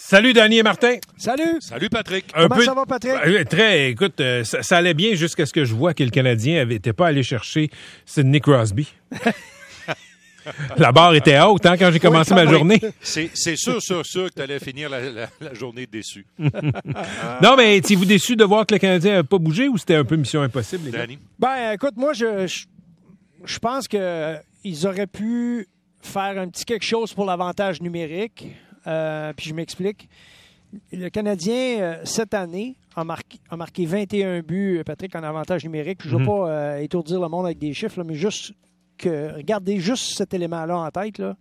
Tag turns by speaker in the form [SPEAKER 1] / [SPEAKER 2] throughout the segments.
[SPEAKER 1] Salut, Danny et Martin.
[SPEAKER 2] Salut.
[SPEAKER 3] Salut, Patrick.
[SPEAKER 2] Comment ça va, Patrick?
[SPEAKER 1] Écoute, ça allait bien jusqu'à ce que je vois que le Canadien n'était pas allé chercher Sidney Crosby. La barre était haute quand j'ai commencé ma journée.
[SPEAKER 3] C'est sûr que tu allais finir la journée déçu.
[SPEAKER 1] Non, mais étiez-vous déçu de voir que le Canadien n'avait pas bougé ou c'était un peu mission impossible, les gars?
[SPEAKER 3] Danny?
[SPEAKER 2] Ben, écoute, moi, je pense qu'ils auraient pu faire un petit quelque chose pour l'avantage numérique. Puis je m'explique. Le Canadien, cette année, a marqué 21 buts, Patrick, en avantage numérique. Je ne veux pas étourdir le monde avec des chiffres, là, mais regardez juste cet élément-là en tête. Là.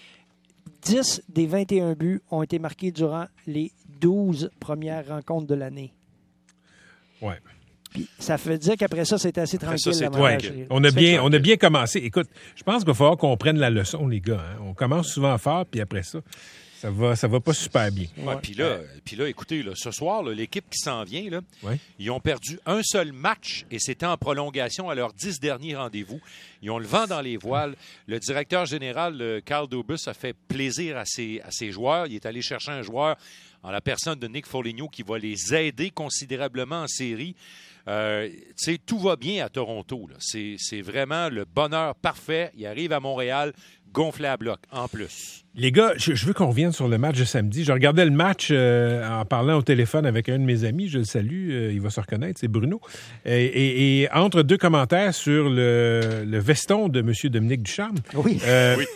[SPEAKER 2] 10 des 21 buts ont été marqués durant les 12 premières rencontres de l'année.
[SPEAKER 1] Ouais.
[SPEAKER 2] Puis ça veut dire qu'après ça, c'était assez tranquille.
[SPEAKER 1] On a bien commencé. Écoute, je pense qu'il va falloir qu'on prenne la leçon, les gars. Hein. On commence souvent fort, puis après ça, ça va pas super bien.
[SPEAKER 3] Ouais, puis là, écoutez, là, ce soir, là, l'équipe qui s'en vient, là, ils ont perdu un seul match et c'était en prolongation à leurs 10 derniers rendez-vous. Ils ont le vent dans les voiles. Le directeur général, Carl Dubus, a fait plaisir à ses joueurs. Il est allé chercher un joueur en la personne de Nick Foligno qui va les aider considérablement en série. Tout va bien à Toronto. Là. C'est vraiment le bonheur parfait. Il arrive à Montréal gonflé à bloc, en plus.
[SPEAKER 1] Les gars, je veux qu'on revienne sur le match de samedi. Je regardais le match en parlant au téléphone avec un de mes amis. Je le salue, il va se reconnaître, c'est Bruno. Et entre deux commentaires sur le veston de M. Dominique Ducharme.
[SPEAKER 2] Oui.
[SPEAKER 1] Oui.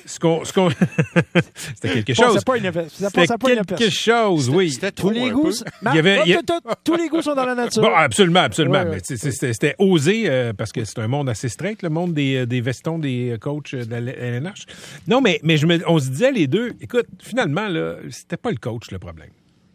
[SPEAKER 1] C'était quelque chose. C'était quelque chose, oui.
[SPEAKER 3] C'était trop
[SPEAKER 2] les goûts. Tous les goûts sont dans la nature.
[SPEAKER 1] Bon, absolument.
[SPEAKER 2] Ouais.
[SPEAKER 1] Mais c'était osé parce que c'est un monde assez strict, le monde des vestons des coachs de la LNH. Non, mais on se disait les deux, écoute, finalement, là, c'était pas le coach le problème.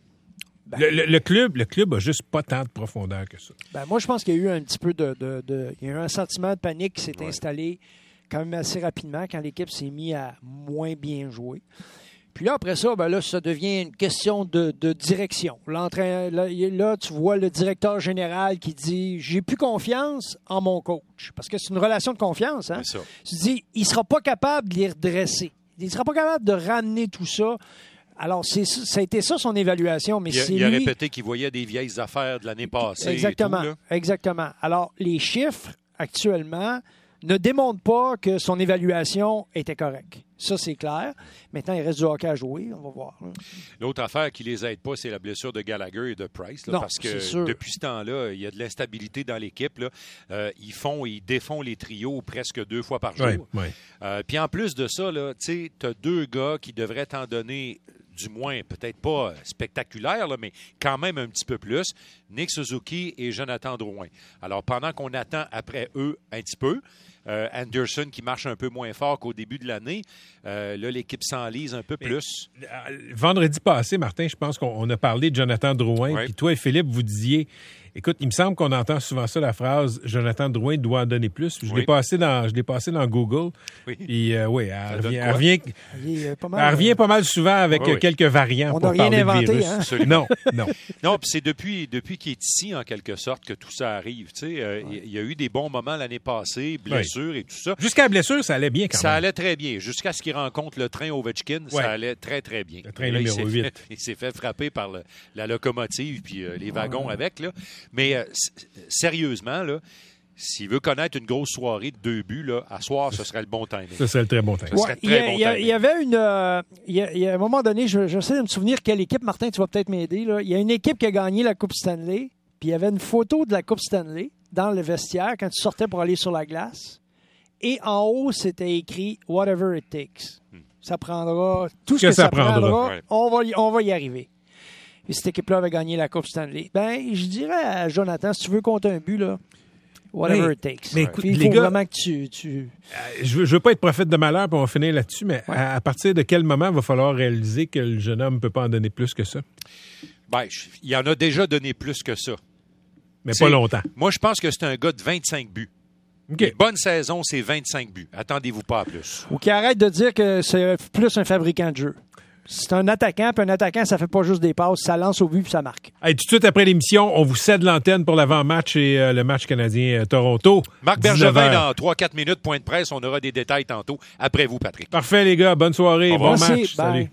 [SPEAKER 1] Le club a juste pas tant de profondeur que ça.
[SPEAKER 2] Ben, moi, je pense qu'il y a eu un petit peu il y a eu un sentiment de panique qui s'est installé quand même assez rapidement quand l'équipe s'est mise à moins bien jouer. Puis là, après ça, ça devient une question de direction. Là, tu vois le directeur général qui dit « J'ai plus confiance en mon coach. » Parce que c'est une relation de confiance. Hein?
[SPEAKER 3] C'est ça.
[SPEAKER 2] Tu dis « Il sera pas capable de les redresser. Il sera pas capable de ramener tout ça. » Alors, ça a été ça son évaluation. Mais
[SPEAKER 3] il a répété qu'il voyait des vieilles affaires de l'année passée.
[SPEAKER 2] Exactement.
[SPEAKER 3] Et tout, là.
[SPEAKER 2] Exactement. Alors, les chiffres, actuellement, ne démontrent pas que son évaluation était correcte. Ça, c'est clair. Maintenant, il reste du hockey à jouer. On va voir.
[SPEAKER 3] L'autre affaire qui les aide pas, c'est la blessure de Gallagher et de Price. Là,
[SPEAKER 2] non,
[SPEAKER 3] parce que depuis ce temps-là, il y a de l'instabilité dans l'équipe. Là. Ils défont les trios presque 2 fois par jour.
[SPEAKER 1] Oui.
[SPEAKER 3] Puis en plus de ça, tu as 2 gars qui devraient t'en donner, du moins, peut-être pas spectaculaire, là, mais quand même un petit peu plus, Nick Suzuki et Jonathan Drouin. Alors, pendant qu'on attend après eux un petit peu, Anderson qui marche un peu moins fort qu'au début de l'année, là, l'équipe s'enlise un peu plus.
[SPEAKER 1] Vendredi passé, Martin, je pense qu'on a parlé de Jonathan Drouin, puis toi et Philippe, vous disiez... Écoute, il me semble qu'on entend souvent ça, la phrase « Jonathan Drouin doit en donner plus ». Je l'ai passé dans Google. Oui. Puis, elle revient pas mal souvent avec quelques variants.
[SPEAKER 2] On n'a rien inventé. Hein?
[SPEAKER 1] Non.
[SPEAKER 3] Non, puis c'est depuis qu'il est ici, en quelque sorte, que tout ça arrive. Il y a eu des bons moments l'année passée, blessures et tout ça.
[SPEAKER 1] Jusqu'à la blessure, ça allait bien quand même.
[SPEAKER 3] Ça allait très bien. Jusqu'à ce qu'il rencontre le train Ovechkin, ça allait très, très bien.
[SPEAKER 1] Le train numéro 8.
[SPEAKER 3] Il s'est fait frapper par la locomotive puis les wagons avec, là. Mais sérieusement, là, s'il veut connaître une grosse soirée de 2 buts, là, à soir, ce serait le bon timing.
[SPEAKER 1] Ce serait le très bon timing.
[SPEAKER 2] Il y avait il y a un moment donné, j'essaie de me souvenir quelle équipe, Martin, tu vas peut-être m'aider. Là. Il y a une équipe qui a gagné la Coupe Stanley, puis il y avait une photo de la Coupe Stanley dans le vestiaire quand tu sortais pour aller sur la glace. Et en haut, c'était écrit « Whatever it takes ». Ça prendra tout ce que ça prendra. On va y arriver. Et cette équipe-là avait gagné la Coupe Stanley. Ben, je dirais à Jonathan, si tu veux compter un but, là, whatever it takes.
[SPEAKER 1] Mais écoute,
[SPEAKER 2] il faut vraiment que tu...
[SPEAKER 1] Je veux pas être prophète de malheur, puis on va finir là-dessus, mais à partir de quel moment il va falloir réaliser que le jeune homme ne peut pas en donner plus que ça?
[SPEAKER 3] Ben, il en a déjà donné plus que ça.
[SPEAKER 1] Mais pas longtemps.
[SPEAKER 3] Moi, je pense que c'est un gars de 25 buts.
[SPEAKER 1] Okay.
[SPEAKER 3] Une bonne saison, c'est 25 buts. Attendez-vous pas à plus.
[SPEAKER 2] Ou qu'il arrête de dire que c'est plus un fabricant de jeu. C'est un attaquant, puis un attaquant, ça fait pas juste des passes, ça lance au but puis ça marque.
[SPEAKER 1] Hey, tout de suite après l'émission, on vous cède l'antenne pour l'avant-match et le match canadien Toronto.
[SPEAKER 3] Marc Bergevin, dans 3-4 minutes, point de presse, on aura des détails tantôt. Après vous, Patrick.
[SPEAKER 1] Parfait, les gars. Bonne soirée. Bon match.
[SPEAKER 2] Bye.
[SPEAKER 1] Salut.